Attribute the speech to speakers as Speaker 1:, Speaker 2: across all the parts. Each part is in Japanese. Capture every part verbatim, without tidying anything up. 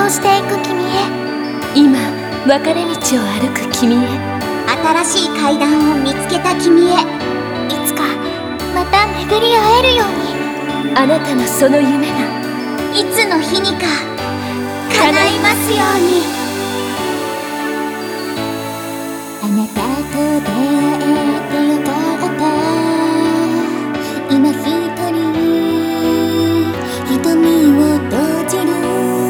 Speaker 1: していく君へ、
Speaker 2: 今分かれ道を歩く君へ、
Speaker 1: 新しい階段を見つけた君へ、いつかまた巡り会えるように、
Speaker 2: あなたのその夢が
Speaker 1: いつの日にか叶いますように。あなたと出会えてよかった。今一人瞳を閉じる。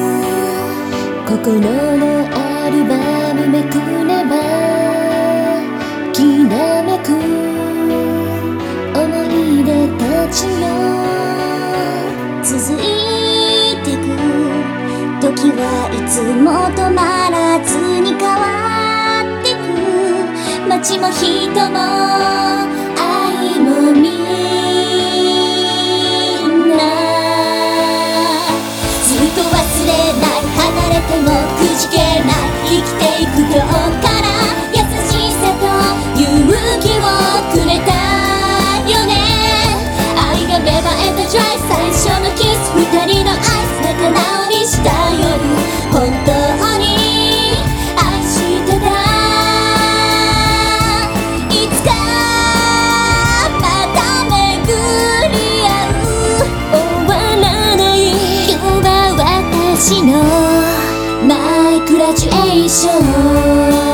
Speaker 1: 心のアルバムめくればきらめく思い出たちよ。続いてく時はいつも止まらずに変わってく。街も人も愛もみんなずっと忘れない、離れてもくじけない、生きていく今日から優しさと勇気をくれたよね。愛が芽生えた Dry 最初のキス、二人の愛仲直りした夜、本当に愛してた。いつかまた巡り合う、終わらない。今日は私のマイグラジュエーション。